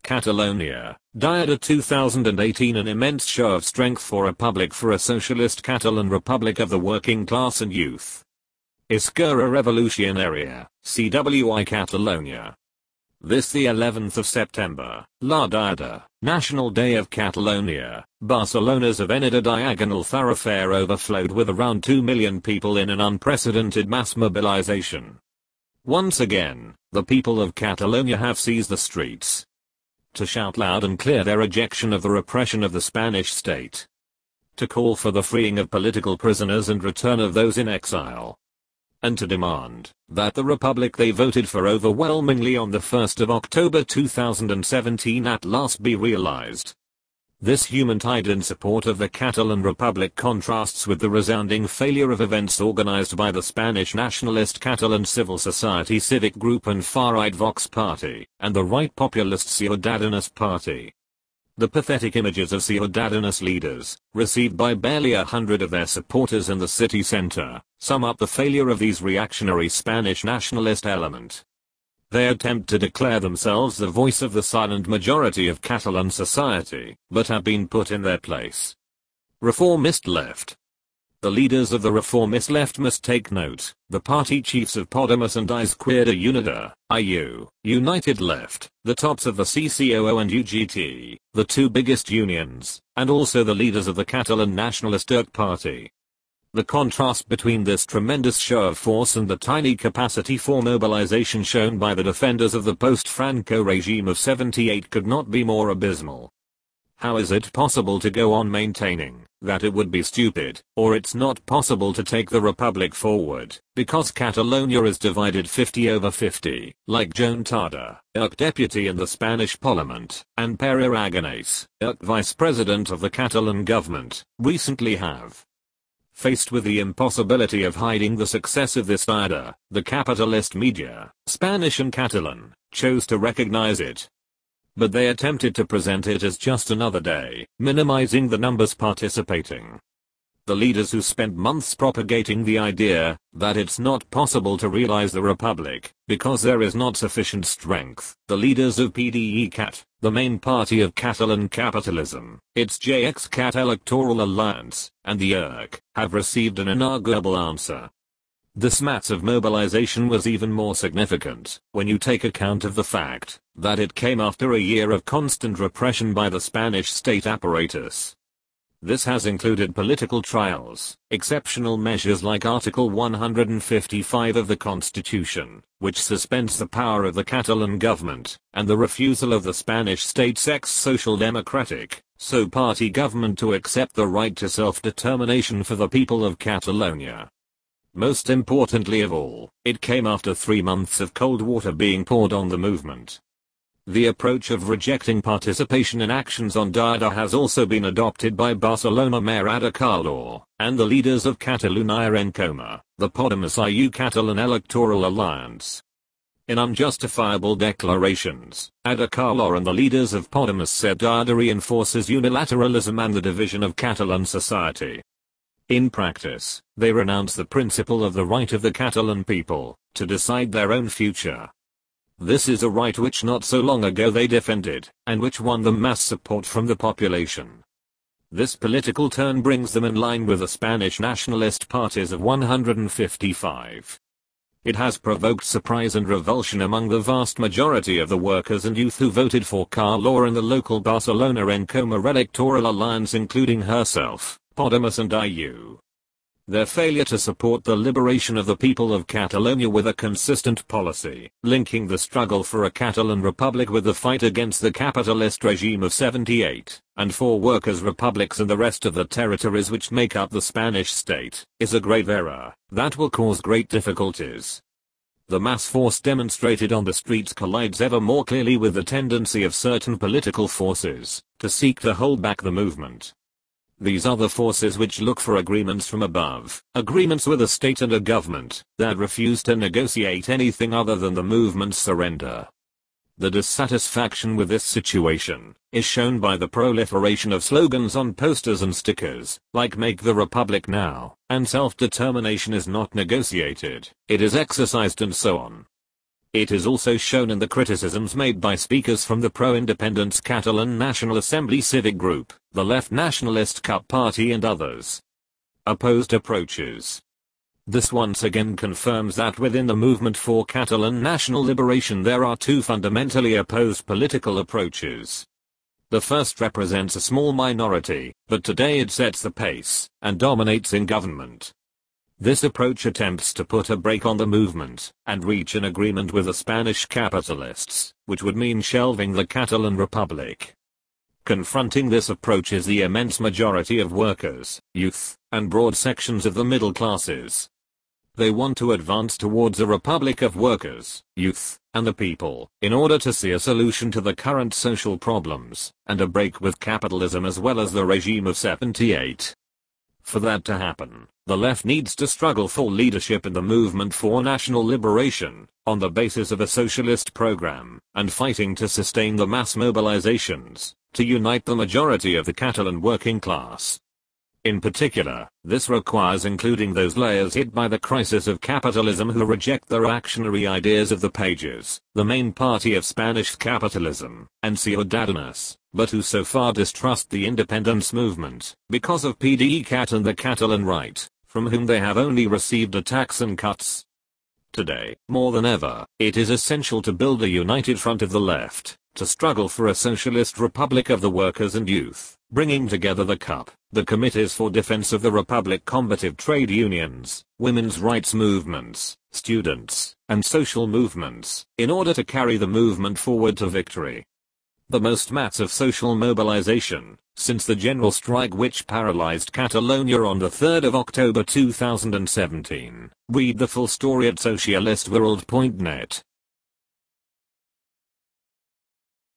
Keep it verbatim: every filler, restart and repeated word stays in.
Catalonia, Diada two thousand eighteen. An immense show of strength for Republic for a socialist Catalan Republic of the working class and youth. Esquerra Revolucionaria, C W I Catalonia. This the eleventh of September, La Diada, National Day of Catalonia, Barcelona's Avenida Diagonal thoroughfare overflowed with around two million people in an unprecedented mass mobilization. Once again, the people of Catalonia have seized the streets to shout loud and clear their rejection of the repression of the Spanish state, to call for the freeing of political prisoners and return of those in exile, and to demand that the republic they voted for overwhelmingly on the first of October two thousand seventeen at last be realized. This human tide in support of the Catalan Republic contrasts with the resounding failure of events organized by the Spanish nationalist Catalan civil society civic group and far-right Vox Party, and the right populist Ciudadanos Party. The pathetic images of Ciudadanos leaders, received by barely a hundred of their supporters in the city center, sum up the failure of these reactionary Spanish nationalist element. They attempt to declare themselves the voice of the silent majority of Catalan society, but have been put in their place. Reformist left. The leaders of the reformist left must take note. The party chiefs of Podemos and Izquierda Unida, I U, United Left, the tops of the C C O O and U G T, the two biggest unions, and also the leaders of the Catalan Nationalist E R C party. The contrast between this tremendous show of force and the tiny capacity for mobilization shown by the defenders of the post-Franco regime of seventy-eight could not be more abysmal. How is it possible to go on maintaining that it would be stupid, or it's not possible to take the republic forward, because Catalonia is divided fifty over fifty, like Joan Tardà, E R C deputy in the Spanish parliament, and Pere Aragonès, E R C vice president of the Catalan government, recently have? Faced with the impossibility of hiding the success of this Diada, the capitalist media, Spanish and Catalan, chose to recognize it. But they attempted to present it as just another day, minimizing the numbers participating. The leaders who spent months propagating the idea that it's not possible to realize the republic because there is not sufficient strength, the leaders of P D E CAT, the main party of Catalan capitalism, its J X CAT electoral alliance, and the E R C, have received an inarguable answer. This massive mobilization was even more significant when you take account of the fact that it came after a year of constant repression by the Spanish state apparatus. This has included political trials, exceptional measures like Article one hundred fifty-five of the Constitution, which suspends the power of the Catalan government, and the refusal of the Spanish state's ex-social democratic, so party government to accept the right to self-determination for the people of Catalonia. Most importantly of all, it came after three months of cold water being poured on the movement. The approach of rejecting participation in actions on Diada has also been adopted by Barcelona Mayor Ada Colau, and the leaders of Catalunya en Comú, the Podemos I U Catalan Electoral Alliance. In unjustifiable declarations, Ada Colau and the leaders of Podemos said Diada reinforces unilateralism and the division of Catalan society. In practice, they renounce the principle of the right of the Catalan people to decide their own future. This is a right which not so long ago they defended, and which won them mass support from the population. This political turn brings them in line with the Spanish nationalist parties of one hundred fifty-five. It has provoked surprise and revulsion among the vast majority of the workers and youth who voted for Colau and the local Barcelona en Comú electoral alliance, including herself, Podemos and I U. Their failure to support the liberation of the people of Catalonia with a consistent policy, linking the struggle for a Catalan republic with the fight against the capitalist regime of seventy-eight, and for workers' republics and the rest of the territories which make up the Spanish state, is a grave error that will cause great difficulties. The mass force demonstrated on the streets collides ever more clearly with the tendency of certain political forces to seek to hold back the movement. These other forces which look for agreements from above, agreements with a state and a government that refuse to negotiate anything other than the movement's surrender. The dissatisfaction with this situation is shown by the proliferation of slogans on posters and stickers, like "Make the Republic Now," and "Self-determination is not negotiated, it is exercised," and so on. It is also shown in the criticisms made by speakers from the pro-independence Catalan National Assembly civic group, the left nationalist C U P party and others. Opposed approaches. This once again confirms that within the movement for Catalan national liberation there are two fundamentally opposed political approaches. The first represents a small minority, but today it sets the pace and dominates in government. This approach attempts to put a brake on the movement and reach an agreement with the Spanish capitalists, which would mean shelving the Catalan Republic. Confronting this approach is the immense majority of workers, youth, and broad sections of the middle classes. They want to advance towards a republic of workers, youth, and the people, in order to see a solution to the current social problems, and a break with capitalism as well as the regime of seventy-eight. For that to happen, the left needs to struggle for leadership in the movement for national liberation, on the basis of a socialist program, and fighting to sustain the mass mobilizations, to unite the majority of the Catalan working class. In particular, this requires including those layers hit by the crisis of capitalism who reject the reactionary ideas of the Pages, the main party of Spanish capitalism, and Ciudadanos, but who so far distrust the independence movement, because of P D E C A T and the Catalan right, from whom they have only received attacks and cuts. Today, more than ever, it is essential to build a united front of the left, to struggle for a socialist republic of the workers and youth, bringing together the C U P, the Committees for Defense of the Republic, combative trade unions, women's rights movements, students, and social movements, in order to carry the movement forward to victory. The most massive social mobilization, since the general strike which paralyzed Catalonia on the third of October two thousand seventeen. Read the full story at socialist world dot net.